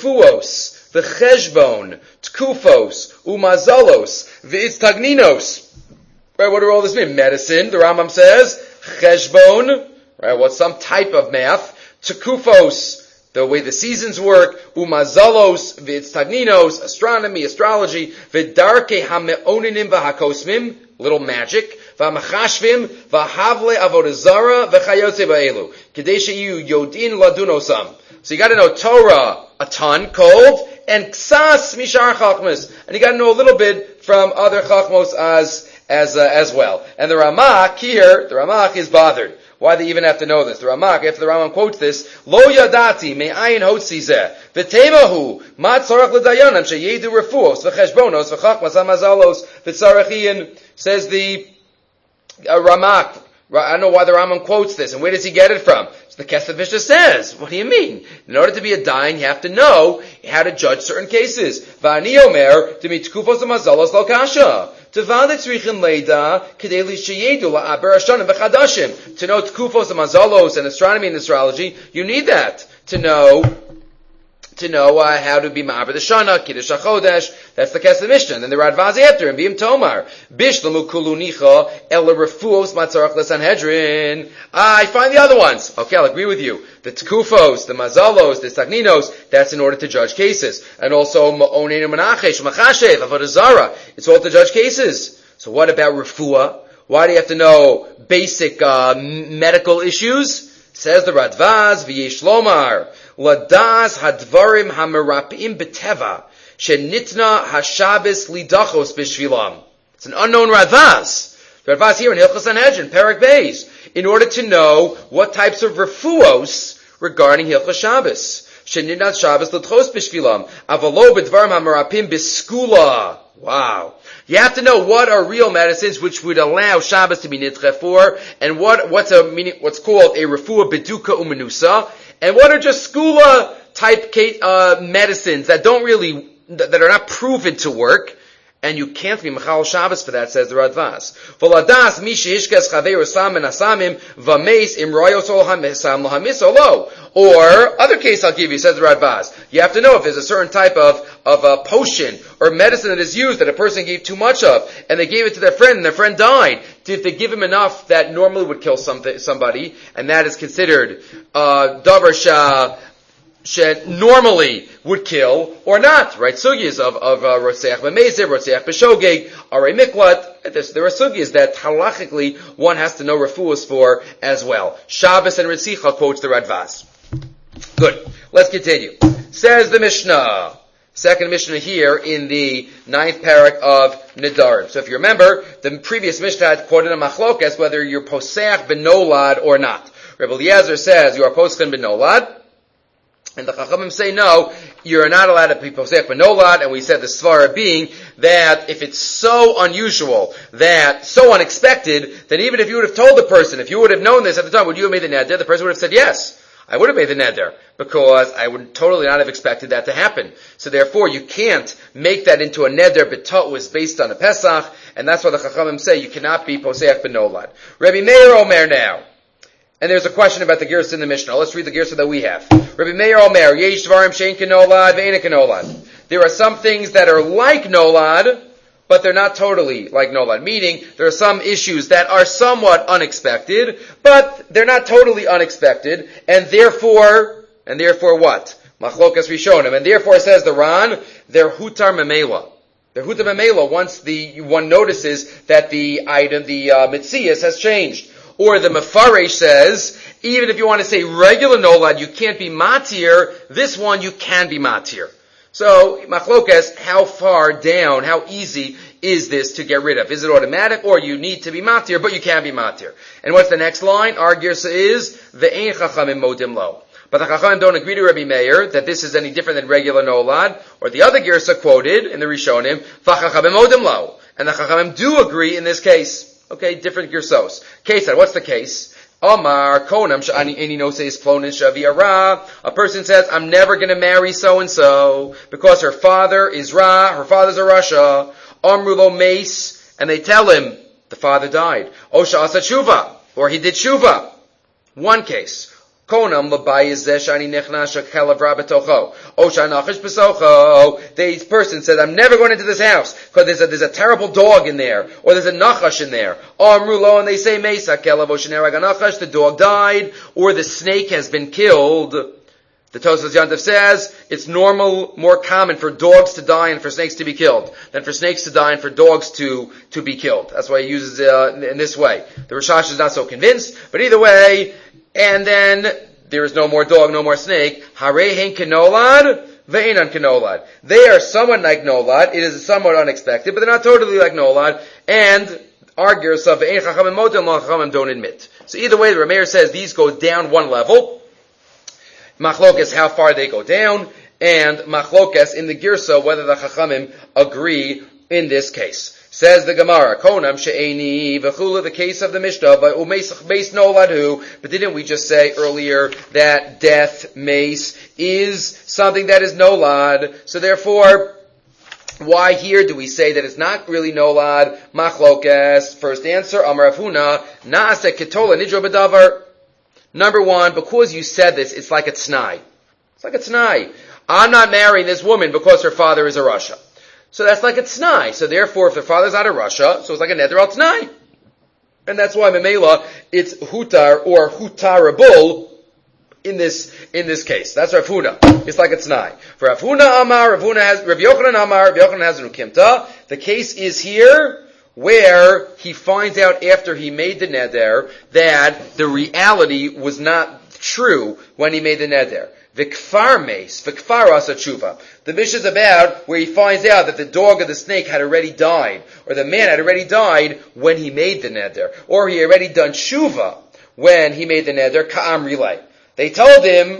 Refuos, V'cheshbon, Tkufos, Umazalos, V'itagninos. Right, what do all this mean? Medicine, the Rambam says. Cheshbon, right, what's some type of math. Tekufos, the way the seasons work. Umazalos, v'itagninos, astronomy, astrology. V'darke hame'oninim v'hakosmim, little magic. V'amachashvim, v'havle avodazara, v'chayotze ba'elu. Kedei she'yu yodin ladunosam. So you gotta know Torah, a ton, cold, and ksas mishar chachmas. And you gotta know a little bit from other chachmos as As uh, as well. And the Ramak here, the Ramak is bothered. Why they even have to know this? The Ramak, after the Ramak quotes this, Lo yadati me'ayin hotzi zeh, v'temahu, ma tzarach l'dayanam, sheyedu refuos, v'cheshbonos, v'chachmas hamazalos, v'tzarachiyin, says the uh, Ramak. I don't know why the Rambam quotes this, and where does he get it from? So the Kesef Mishnah says, what do you mean? In order to be a dayan, you have to know how to judge certain cases. V'ani omer, to meet tkufos hamazalos lo kasha. To know tkufos and mazalos and astronomy and astrology, you need that to know to know uh, how to be ma'aber the shana, kiddush hachodesh. That's the Kesef Mishnah. And then the Radvaz after and Bim Tomar bishlamu kulunicha el refuos matzarach leSanhedrin. I find the other ones. Okay, I'll agree with you. The tkufos, the mazalos, the stagninos. That's in order to judge cases, and also ma'oneinu menachesh, machashev, avodazara. It's all to judge cases. So what about refuah? Why do you have to know basic uh, medical issues? Says the Radvaz, v'yesh lomar, ladas hadvarim hamerapim beteva, shenitna hashabis lidachos b'shvilam. It's an unknown Radvaz. The Radvaz here in Hilchos Sanhedrin, Perek Beis, in order to know what types of refuos regarding Hilchos Shabbos. Shenitna Shabbos lidachos b'shvilam, avalo bedvarim hamerapim b'skula. Wow. You have to know what are real medicines which would allow Shabbos to be nitche for, and what, what's a meaning, what's called a refuah beduka umenusa, and what are just skula type, uh, medicines that don't really, that are not proven to work, and you can't be mechal Shabbos for that, says the Radvaz. V'ladas mi sheishkes chaveru sam and asamim v'meis im royos ol hamisam l'hamis olo. Or, other case I'll give you, says the Radvaz. You have to know if there's a certain type of, of a potion or medicine that is used that a person gave too much of, and they gave it to their friend, and their friend died. Did they give him enough that normally would kill something, somebody, and that is considered, uh, davar sha, shed normally would kill or not, right? Sugyas of, of, uh, Rotzeach B'Mezer, Rotzeach B'Shogeg, Arei Miklat. There are sugyas that halachically one has to know refuahs for as well. Shabbos and Ritzicha quotes the Radvaz. Good. Let's continue. Says the Mishnah. Second Mishnah here in the ninth parak of Nedarim. So if you remember, the previous Mishnah had quoted a machlokes whether you're poseach benolad or not. Rebbe Eliezer says you are poskin benolad. And the Chachamim say no, you're not allowed to be posech benolad, and we said the svara being that if it's so unusual, that so unexpected, then even if you would have told the person, if you would have known this at the time, would you have made the neder? The person would have said yes. I would have made the neder, because I would totally not have expected that to happen. So therefore, you can't make that into a neder b'ta'us based on a Pesach, and that's why the Chachamim say you cannot be posech benolad. Rabbi Meir Omer now. And there's a question about the Gersa in the Mishnah. Let's read the Gersa that we have. Rabbi Meir Omer, Yesh Dvarim Shein Kenolad Ve'ena Kenolad. There are some things that are like Nolad, but they're not totally like Nolad. Meaning, there are some issues that are somewhat unexpected, but they're not totally unexpected, and therefore, and therefore what? Machlokas Rishonim. And therefore, says the Ran, they're Hutar Memela. They're Hutar Memela once the, one notices that the item, the uh, Mitzias has changed. Or the Mefaresh says, even if you want to say regular nolad, you can't be matir, this one you can be matir. So, machlokas, how far down, how easy is this to get rid of? Is it automatic, or you need to be matir, but you can be matir? And what's the next line? Our girsa is, ve'ein chachamim modim lo. But the chachamim don't agree to Rabbi Meir that this is any different than regular nolad, or the other girsa quoted in the Rishonim, v'chachamim modim lo. And the chachamim do agree in this case. Okay, different girsos. Case, what's the case? Amar konam shani any no says flonin shaviyara. A person says, I'm never going to marry so and so because her father is Ra, her father's a Rasha. Amrulo mace, and they tell him the father died. Osha asa tshuva, or he did tshuva. One case. Konam l'bayizeh shani nechnash shakelav rabatocho. Osha nachish besocho. The person said, I'm never going into this house because there's a, there's a terrible dog in there, or there's a nachash in there. Amrulo, and they say mesa kelav oshenerag nachash. The dog died, or the snake has been killed. The Tosfos Yantav says it's normal, more common for dogs to die and for snakes to be killed than for snakes to die and for dogs to to be killed. That's why he uses it uh, in this way. The Rashash is not so convinced, but either way. And then, there is no more dog, no more snake. Harehen kenolad, ve'enan kenolad. They are somewhat like nolad. It is somewhat unexpected, but they're not totally like nolad. And our gersa, ve'en chachamim motim, lo chachamim don't admit. So either way, the Rameir says these go down one level. Machlokas, how far they go down. And machlokas in the gersa, whether the chachamim agree in this case. Says the Gemara, Konam she'eni v'chula, the case of the Mishnah, but umeis mace noladhu. But didn't we just say earlier that death, mace, is something that is nolad? So therefore, why here do we say that it's not really nolad? Machlokas. First answer, Amar Avuna, Naaseh ketola nidro b'davar. Number one, because you said this, it's like a t'nai. It's like a t'nai. I'm not marrying this woman because her father is a Rasha. So that's like a t'nai. So therefore, if the father's out of Russia, so it's like a neder al t'nai. And that's why Memela, it's hutar or hutarabul in this, in this case. That's Rav Huna. It's like a t'nai. For Rav Huna Amar, Rav Huna has, Rav Yochanan Amar, Rav Yochanan has an ukimta. The case is here where he finds out after he made the neder that the reality was not true when he made the neder. V'kfar meis, v'kfar asa tshuva. The Mishnah is about where he finds out that the dog or the snake had already died, or the man had already died when he made the neder, or he already done tshuva when he made the neder, ka'am relay. They told him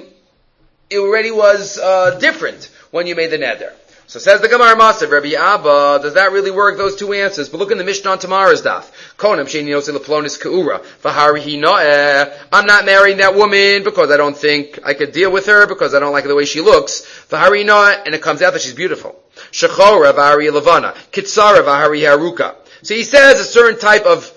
it already was uh, different when you made the neder. So says the Gemara Masav, Rabbi Abba, does that really work, those two answers? But look in the Mishnah on tomorrow's daf. Konam sheini yosei leplonis ka'ura, v'harihi no'eh. I'm not marrying that woman because I don't think I could deal with her, because I don't like the way she looks. V'harihi no'eh, and it comes out that she's beautiful. Shechora v'harihi levana, kitsara v'harihi haruka. So he says a certain type of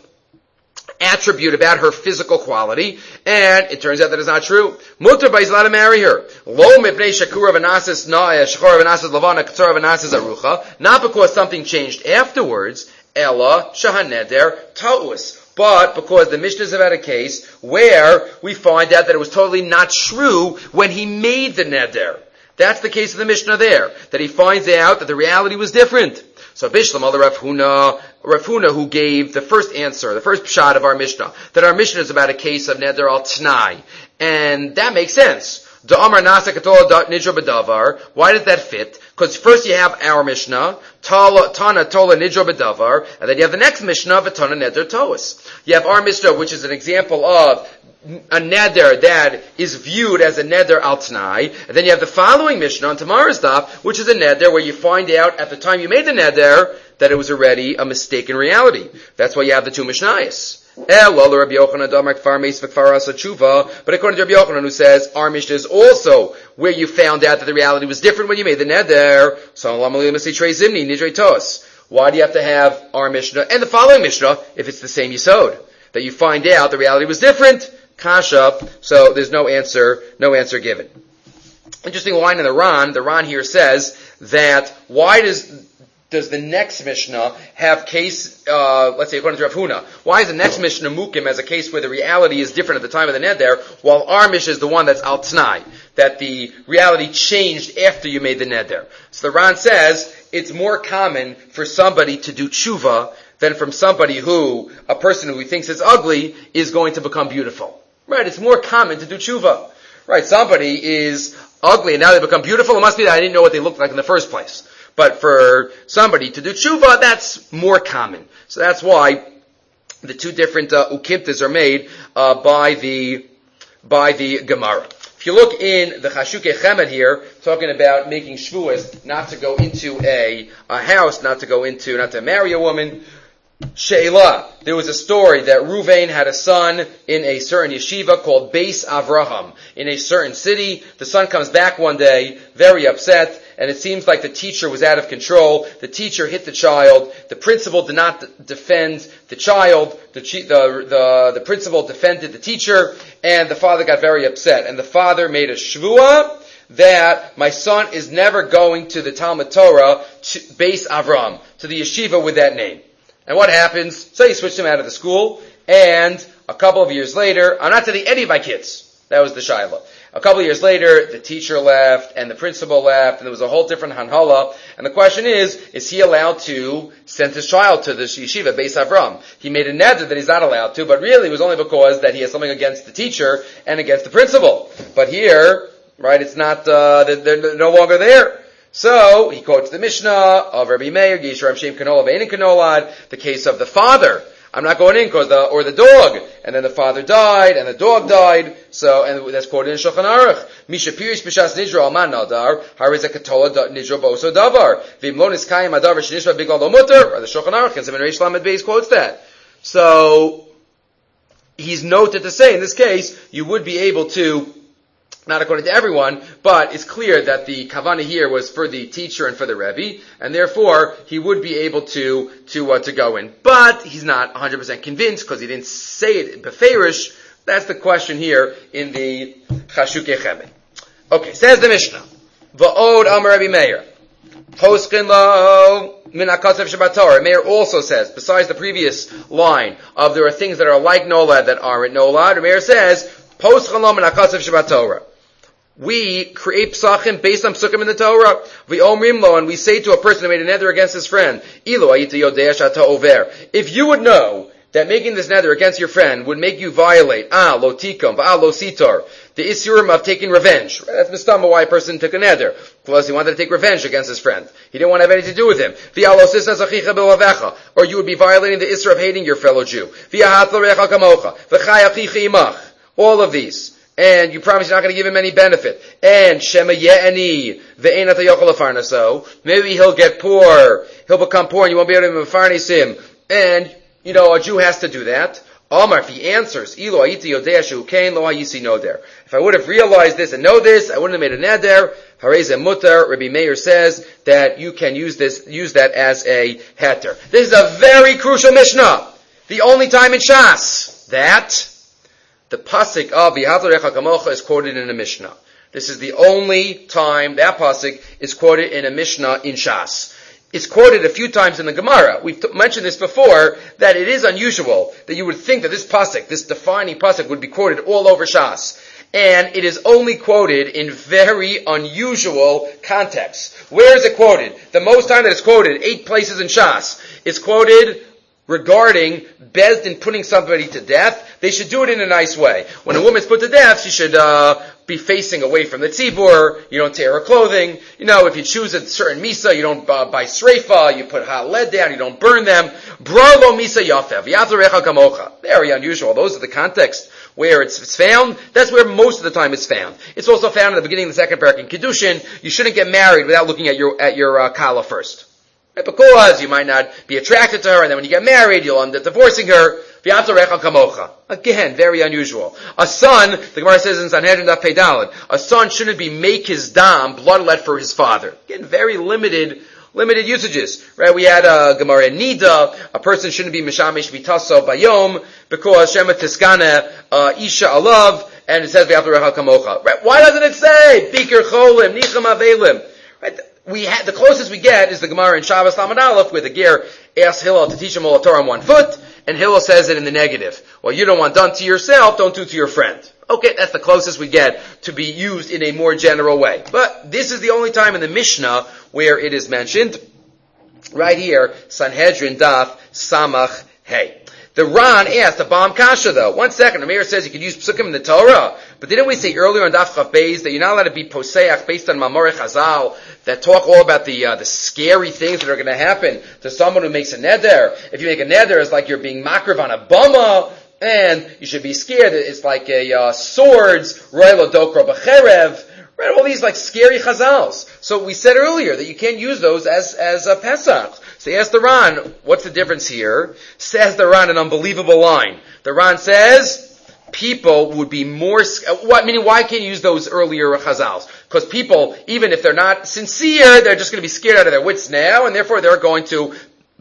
attribute about her physical quality, and it turns out that it's not true. Mutar, but he's allowed to marry her. Lo mipnei shakura v'nasis na'eh, shechora v'nasis levana, kitsara v'nasis arucha. Not because something changed afterwards. Ella shahaneder ta'us. but because the Mishnah is about a case where we find out that it was totally not true when he made the neder. That's the case of the Mishnah there, that he finds out that the reality was different. So Bishlam al Rav Huna, Rav Huna, who gave the first answer, the first pshat of our Mishnah, that our Mishnah is about a case of neder al t'nai, and that makes sense. Why does that fit? Because first you have our Mishnah, Tana Tola Nidro B'davar, and then you have the next Mishnah, V'tana Neder Toas. You have our Mishnah, which is an example of a neder that is viewed as a neder al t'nai, and then you have the following Mishnah on tomorrow's daf, which is a neder where you find out at the time you made the neder that it was already a mistaken reality. That's why you have the two Mishnayos. But according to Rabbi Yochanan, who says our Mishnah is also where you found out that the reality was different when you made the neder. Why do you have to have our Mishnah and the following Mishnah if it's the same yisod? That you find out the reality was different, kasha, so there's no answer, no answer given. Interesting line in the Ran. The Ran here says that why does Does the next Mishnah have case, uh, let's say according to Rav Huna, why is the next Mishnah mukim as a case where the reality is different at the time of the neder, while our Mishnah is the one that's al t'nai, that the reality changed after you made the neder? So the Ran says, it's more common for somebody to do tshuva than from somebody who, a person who he thinks is ugly, is going to become beautiful. Right, it's more common to do tshuva. Right, somebody is ugly and now they become beautiful, it must be that I didn't know what they looked like in the first place. But for somebody to do tshuva, that's more common. So that's why the two different uh, ukimtas are made uh, by the by the Gemara. If you look in the Chashukei Chemed here, talking about making shvuas, not to go into a, a house, not to go into, not to marry a woman. She'elah, there was a story that Ruvain had a son in a certain yeshiva called Beis Avraham in a certain city. The son comes back one day, very upset, and it seems like the teacher was out of control. The teacher hit the child. The principal did not d- defend the child. The, chi- the, the, the principal defended the teacher, and the father got very upset. And the father made a shvuah that my son is never going to the Talmud Torah, to Beis Avraham, to the yeshiva with that name. And what happens? So you switched him out of the school, and a couple of years later, I'm not telling any of my kids. That was the Shiloh. A couple of years later, the teacher left, and the principal left, and there was a whole different hanhala. And the question is, is he allowed to send his child to the yeshiva, Beis Avraham? He made a neder that he's not allowed to, but really it was only because that he has something against the teacher and against the principal. But here, right, it's not, uh, they're, they're no longer there. So, he quotes the Mishnah of Rabbi Meir, Yisrael Shem Kanola Ve'enin Kanolad, the case of the father. I'm not going in because the, or the dog. And then the father died, and the dog died. So, and that's quoted in Shulchan Aruch. Misha Piris B'shas Nidro Alman Nadar, Hariz Katola Nidro Boso Davar. V'imlonis Kayim Adavar Shenishra Bigol Lomuter, or the Shulchan Aruch, and Seven Reish Lamed Beis quotes that. So, he's noted to say, in this case, you would be able to, not according to everyone, but it's clear that the kavanah here was for the teacher and for the Rebbe, and therefore he would be able to to uh, to go in. But he's not one hundred percent convinced because he didn't say it beferish. That's the question here in the Chashukei Chemed. Okay, says the Mishnah. Va'od Amar Rabbi Meir. Poskin lo min hakasav Shabbat Torah. Meir also says, besides the previous line of there are things that are like Nolad that aren't Nolad, Meir says, Poskin lo min hakasav Shabbat Torah. We create psachim based on psukim in the Torah. We omrim lo, and we say to a person who made a neder against his friend, Ilu ayita yodea shata over. If you would know that making this neder against your friend would make you violate, ah, lo tikum, va'ah lo sitor, the isurim of taking revenge. That's mistama why a person took a neder. Because he wanted to take revenge against his friend. He didn't want to have anything to do with him. V'ah lo sisnas achicha b'lavecha. Or you would be violating the isur of hating your fellow Jew. V'ah hatlo recha kamocha. V'chai achicha imach. All of these. And you promise you're not going to give him any benefit. And Shema Ye'ani Ve'enat HaYochel Lefarnaso. Maybe he'll get poor. He'll become poor and you won't be able to farnese him. And, you know, a Jew has to do that. Omar, if he answers, Ilo Ayiti Yodea Shehu Kain Lo Hayisi Noder. If I would have realized this and know this, I wouldn't have made a neder. Hareze Mutter, Rabbi Meir says that you can use this, use that as a heter. This is a very crucial Mishnah. The only time in Shas that the pasuk of V'ahavta Recha Kamocha is quoted in a Mishnah. This is the only time that pasuk is quoted in a Mishnah in Shas. is quoted a few times in the Gemara. We've t- mentioned this before, that it is unusual that you would think that this pasuk, this defining pasuk, would be quoted all over Shas. And it is only quoted in very unusual contexts. Where is it quoted? The most time that it's quoted, eight places in Shas, is quoted regarding Bezdin putting somebody to death. They should do it in a nice way. When a woman's put to death, she should uh be facing away from the tzibur. You don't tear her clothing. You know, if you choose a certain misa, you don't uh, buy sreifa, you put hot lead down, you don't burn them. Bralo misa yafev, yatzarecha kamocha. Very unusual. Those are the contexts where it's, it's found. That's where most of the time it's found. It's also found at the beginning of the second parak in Kiddushin. You shouldn't get married without looking at your at your uh, kala first. Because you might not be attracted to her, and then when you get married, you'll end up divorcing her. Again, very unusual. A son, the Gemara says in Sanhedrin Daf Pei Daled, a son shouldn't be make his dam bloodlet for his father. Again, very limited, limited usages. Right? We had a Gemara Nida, a person shouldn't be mishamesh vitaso bayom, because Shema Tiskana, uh, Isha Alav, and it says v'yavtarecha kamocha. Right? Why doesn't it say, Biker Cholim, Nicham Avelim? Right? We ha- the closest we get is the Gemara in Shabbos Lamed Aleph, where the ger asks Hillel to teach him all the Torah on one foot, and Hillel says it in the negative. Well, you don't want done to yourself, don't do to your friend. Okay, that's the closest we get to be used in a more general way. But this is the only time in the Mishnah where it is mentioned. Right here, Sanhedrin Daf Samach Hey. The Ran asked the Baam Kasha though. One second, the Meir says you could use psukim in the Torah, but didn't we say earlier on Daf Chav Beis that you're not allowed to be poseach based on Mamorei Chazal that talk all about the uh, the scary things that are going to happen to someone who makes a neder? If you make a neder, it's like you're being makriv on a bama, and you should be scared. It's like a uh, swords, royal dokro b'cherev. Right, all these like scary chazals. So we said earlier that you can't use those as as a Pesach. So he asked the Ran, what's the difference here? Says the Ran an unbelievable line. The Ran says people would be more. What meaning? Why can't you use those earlier chazals? Because people, even if they're not sincere, they're just going to be scared out of their wits now, and therefore they're going to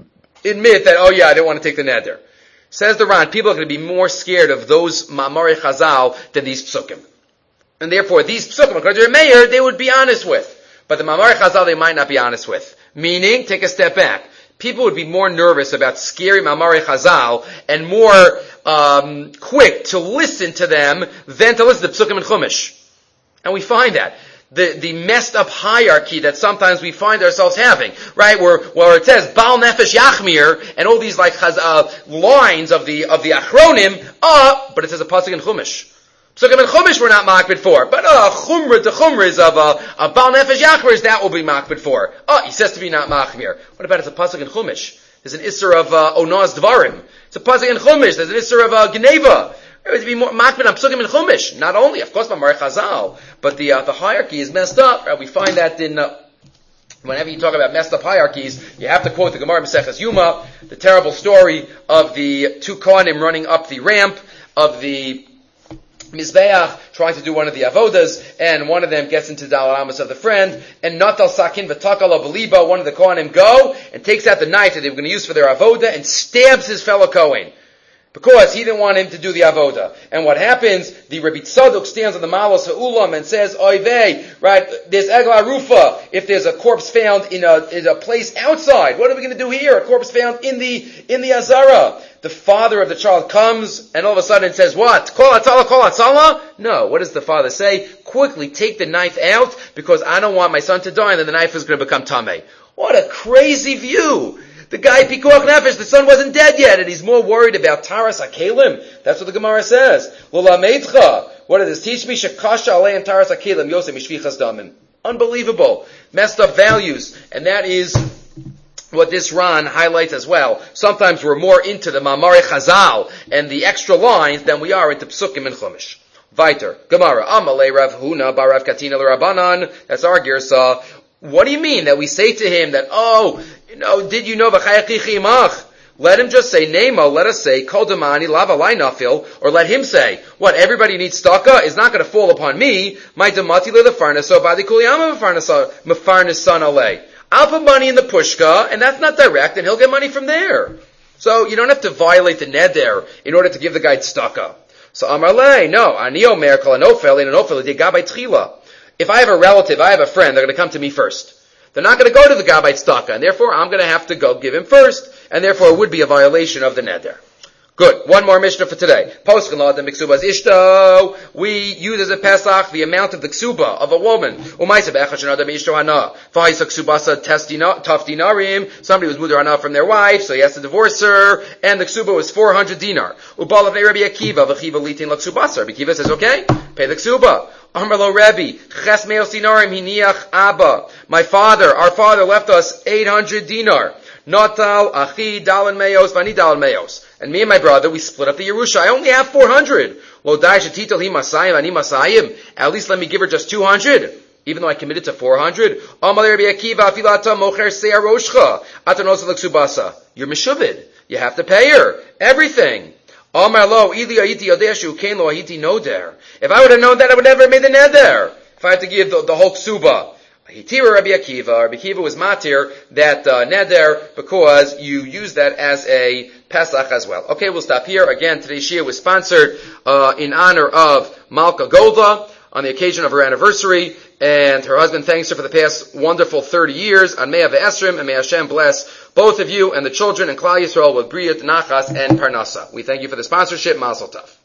admit that, oh yeah, I didn't want to take the neder. Says the Ran, people are going to be more scared of those Ma'amorei Chazal than these psukim. And therefore, these psukim, according to the Meir, they would be honest with. But the Ma'amorei Chazal, they might not be honest with. Meaning, take a step back. People would be more nervous about scary Ma'amorei Chazal and more um, quick to listen to them than to listen to psukim and chumash. And we find that. The, the messed up hierarchy that sometimes we find ourselves having, right? Where, where it says, Baal Nefesh Yachmir, and all these like, uh, lines of the, of the Achronim, uh, but it says a pasuk in Chumash. Psukim and Chumash we're not makbid for, but, uh, Chumra, the Chumras of, uh, a Baal Nefesh Yachmir, that will be makbid for. Uh, he says to be not machmir. What about it's a pasuk in Chumash? There's an Isser of, uh, Onaz Dvarim. It's a pasuk in Chumash. There's an Isser of, uh, Geneva. It would be more makbid on psukim and chumash. Not only, of course, Ma'amorei Chazal, but the uh, the hierarchy is messed up. Right? We find that in uh, whenever you talk about messed up hierarchies, you have to quote the Gemara Maseches Yuma, the terrible story of the two Kohanim running up the ramp of the Mizbeach, trying to do one of the avodas, and one of them gets into the alamas of the friend, and Natal Sakin v'Takala Beliba, one of the Kohanim go and takes out the knife that they were going to use for their avoda and stabs his fellow Kohen. Because he didn't want him to do the avoda. And what happens, the Rebbe Tzadok stands on the Malos Ha'ulam and says, Oy vey, right, there's Egla Rufa, if there's a corpse found in a, in a place outside, what are we going to do here? A corpse found in the, in the Azara. The father of the child comes, and all of a sudden says, what? Kol Atzala, Kol Atzala? No, what does the father say? Quickly take the knife out, because I don't want my son to die, and then the knife is going to become Tameh. What a crazy view! The guy, Pikuach Nefesh, the son wasn't dead yet, and he's more worried about Taras HaKelim. That's what the Gemara says. L'lameitcha. What does this teach me? Shekasha alei and Taras HaKelim, Yosef mishvichas damim. Unbelievable. Messed up values. And that is what this Ran highlights as well. Sometimes we're more into the Ma'amorei Chazal and the extra lines than we are into Psukim and Chumash. Weiter. Gemara. Amalei Rav Huna bar Rav Katina l'Rabbanan. That's our Girsa. What do you mean that we say to him that, oh, you know, did you know v'chayachichi imach? Let him just say, Nemo, let us say, Kol damani lava lai nafil, or let him say, what, everybody needs staka? Is not going to fall upon me. My damati le the farnaso, badi kuliyama mefarnasan alei. I'll put money in the pushka, and that's not direct, and he'll get money from there. So you don't have to violate the neder in order to give the guy staka. So Amar lei, no, ani omer kol anofel, in anofel, digabai tchila. If I have a relative, I have a friend, they're going to come to me first. They're not going to go to the Gabbai Tzedakah, and therefore I'm going to have to go give him first, and therefore it would be a violation of the neder. Good. One more Mishnah for today. Poskin law the Miksubas Ishto. We use as a Pesach the amount of the Ksuba of a woman. Umaisa be'echashanada me'ishto hana. V'haisa Ksubasa taf dinarim. Somebody was mudar hana from their wife, so he has to divorce her, and the Ksuba was four hundred dinar. Ubalav Rabbi Akiva v'chiva litin l'Ksubasa. Rabbi Akiva says, okay, pay the Ksuba. Amrlo Rebbe, ches meos dinarim hiniach Abba. My father, our father left us eight hundred dinar. Notal, achi, dalin meos, vani dalin meos. And me and my brother, we split up the Yerusha. I only have four hundred. Lo dai shetitel hi masayim, ani masayim. At least let me give her just two hundred. Even though I committed to four hundred. Amalei Rabbi Akiva, afilata mocher se'ar roshcha. Atanos l'ksubasa. You're meshubid. You have to pay her. Everything. Amar lo, ili ayiti yodeh shu kein lo ayiti noder. If I would have known that, I would never have made the neder. If I had to give the, the whole ksuba. Hitira Rabbi Akiva. Rabbi Akiva was matir that uh, neder because you use that as a Pesach as well. Okay, we'll stop here. Again, today's Shia was sponsored uh, in honor of Malka Golda on the occasion of her anniversary, and her husband thanks her for the past wonderful thirty years on Mea Ve'esrim, and may Hashem bless both of you and the children and Klal Yisrael with Briyat, Nachas, and Parnasa. We thank you for the sponsorship. Mazel Tov.